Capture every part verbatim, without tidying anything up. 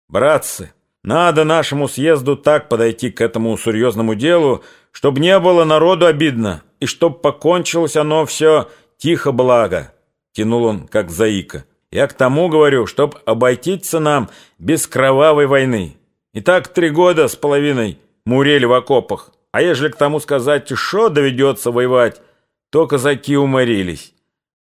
Братцы, надо нашему съезду так подойти к этому серьезному делу, чтобы не было народу обидно, и чтоб покончилось оно все тихо-благо, тянул он, как заика. Я к тому говорю, чтоб обойтиться нам без кровавой войны. И так три года с половиной мурели в окопах, а ежели к тому сказать, что доведется воевать, то казаки уморились.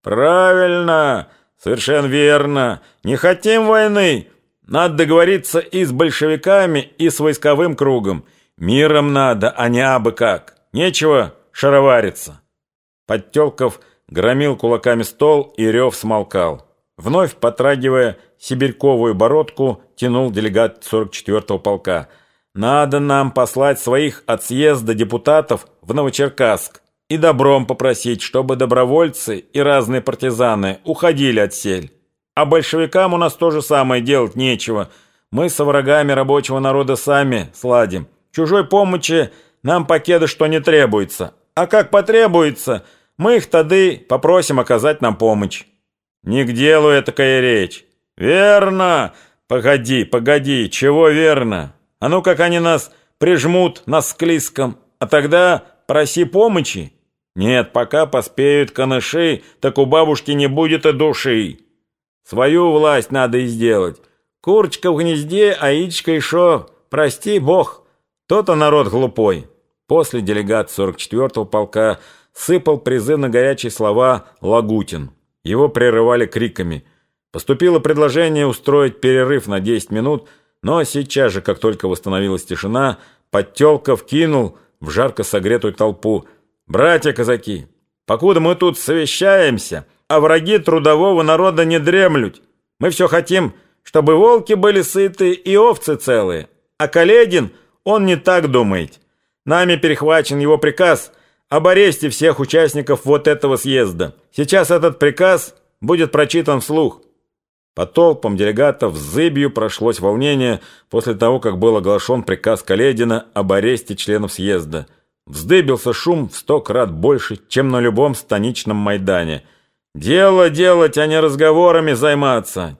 Правильно, совершенно верно, не хотим войны. Надо договориться и с большевиками, и с войсковым кругом. Миром надо, а не абы как. Нечего шаровариться. Подтелков громил кулаками стол, и рев смолкал. Вновь, потрагивая сибирьковую бородку, тянул делегат сорок четвёртого полка. «Надо нам послать своих от съезда депутатов в Новочеркасск и добром попросить, чтобы добровольцы и разные партизаны уходили отсель. А большевикам у нас то же самое делать нечего. Мы со врагами рабочего народа сами сладим. Чужой помощи нам покеда что не требуется. А как потребуется, мы их тады попросим оказать нам помощь». «Не к делу этакая речь». «Верно! Погоди, погоди, чего верно? А ну как они нас прижмут на склизком, а тогда проси помощи? Нет, пока поспеют каныши, так у бабушки не будет и души. Свою власть надо и сделать. Курочка в гнезде, а яичко и шо? Прости, Бог, то-то народ глупой». После делегат сорок четвёртого полка сыпал призывно горячие слова Лагутин. Его прерывали криками. Поступило предложение устроить перерыв на десять минут, но сейчас же, как только восстановилась тишина, Подтелков кинул в жарко согретую толпу: «Братья казаки, покуда мы тут совещаемся, а враги трудового народа не дремлют, мы все хотим, чтобы волки были сыты и овцы целые. А Каледин, он не так думает. Нами перехвачен его приказ об аресте всех участников вот этого съезда. Сейчас этот приказ будет прочитан вслух». По толпам делегатов зыбью прошлось волнение после того, как был оглашен приказ Каледина об аресте членов съезда. Вздыбился шум в сто крат больше, чем на любом станичном майдане. «Дело делать, а не разговорами займаться!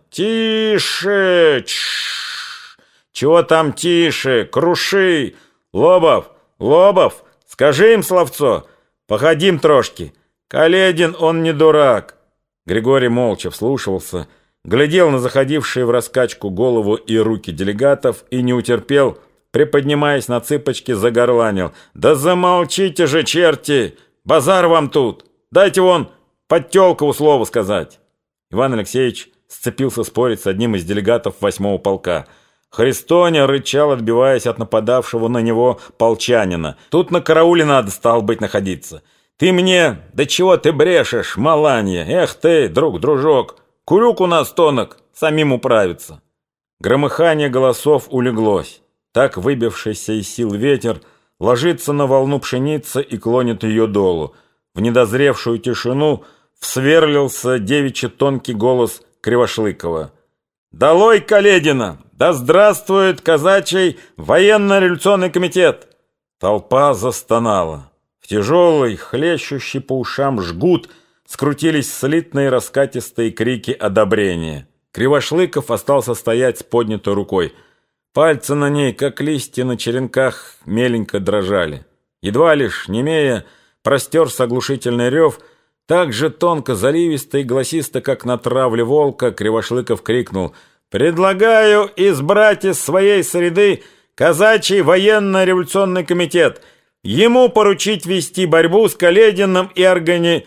Тише! Тш! Чего там тише? Круши! Лобов! Лобов! Скажи им словцо! Походим трошки! Каледин, он не дурак!» Григорий молча вслушивался, глядел на заходившие в раскачку голову и руки делегатов и не утерпел, приподнимаясь на цыпочки, загорланил: «Да замолчите же, черти! Базар вам тут! Дайте вон Подтелкову слово сказать!» Иван Алексеевич сцепился спорить с одним из делегатов восьмого полка. Христоня рычал, отбиваясь от нападавшего на него полчанина. «Тут на карауле надо, стал быть, находиться. Ты мне... Да чего ты брешешь, маланья? Эх ты, друг-дружок! Курюк у нас тонок, самим управиться». Громыхание голосов улеглось. Так выбившийся из сил ветер ложится на волну пшеницы и клонит ее долу. В недозревшую тишину всверлился девичий тонкий голос Кривошлыкова: «Долой Каледина! Да здравствует казачий военно-революционный комитет!» Толпа застонала. В тяжелый, хлещущий по ушам жгут скрутились слитные раскатистые крики одобрения. Кривошлыков остался стоять с поднятой рукой. Пальцы на ней, как листья на черенках, меленько дрожали. Едва лишь, немея, простерся оглушительный рев. Так же тонко, заливисто и гласисто, как на травле волка, Кривошлыков крикнул: «Предлагаю избрать из своей среды казачий военно-революционный комитет. Ему поручить вести борьбу с Калединым и органи...»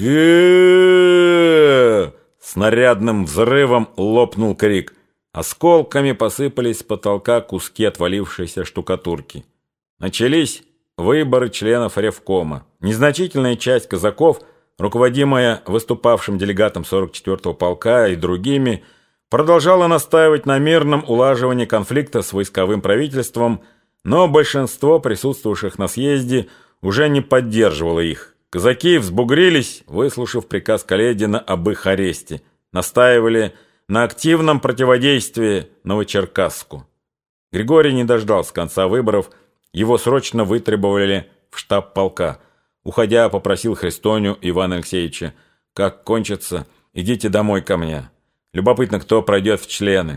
Г. Снарядным взрывом лопнул крик. Осколками посыпались с потолка куски отвалившейся штукатурки. Начались выборы членов ревкома. Незначительная часть казаков, руководимая выступавшим делегатом сорок четвёртого полка и другими, продолжала настаивать на мирном улаживании конфликта с войсковым правительством, но большинство присутствовавших на съезде уже не поддерживало их. Казаки взбугрились, выслушав приказ Каледина об их аресте, настаивали на активном противодействии Новочеркасску. Григорий не дождался конца выборов, его срочно вытребовали в штаб полка. Уходя, попросил Христоню Ивана Алексеевича: «Как кончится, идите домой ко мне. Любопытно, кто пройдет в члены».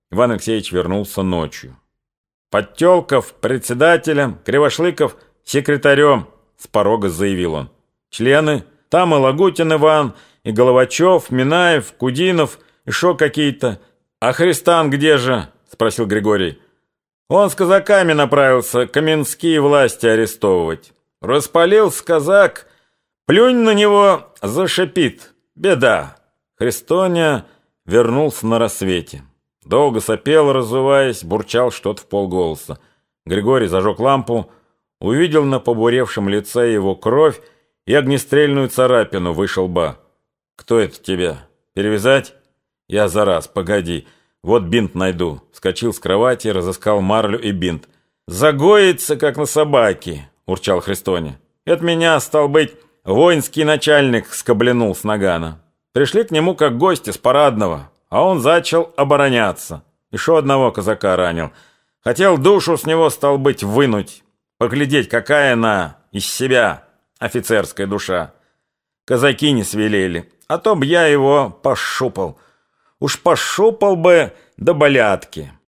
Иван Алексеевич вернулся ночью. Подтелков председателем, Кривошлыков секретарем, с порога заявил он. Члены, там и Лагутин Иван, и Головачев, Минаев, Кудинов, еще какие-то. А Христан где же? Спросил Григорий. Он с казаками направился каменские власти арестовывать. Распалился казак, плюнь на него, зашипит. Беда. Христоня вернулся на рассвете. Долго сопел, разуваясь, бурчал что-то в полголоса. Григорий зажег лампу, увидел на побуревшем лице его кровь и огнестрельную царапину выше лба. «Кто это тебя? Перевязать?» «Я за раз, погоди. Вот бинт найду». Вскочил с кровати, разыскал марлю и бинт. «Загоится, как на собаке», — урчал Христоня. «Это меня, стал быть, воинский начальник скобленул с нагана. Пришли к нему как гости с парадного, а он начал обороняться. Еще одного казака ранил. Хотел душу с него, стал быть, вынуть. Поглядеть, какая она из себя офицерская душа. Казаки не свелели, а то б я его пошупал. Уж пошупал бы до болятки».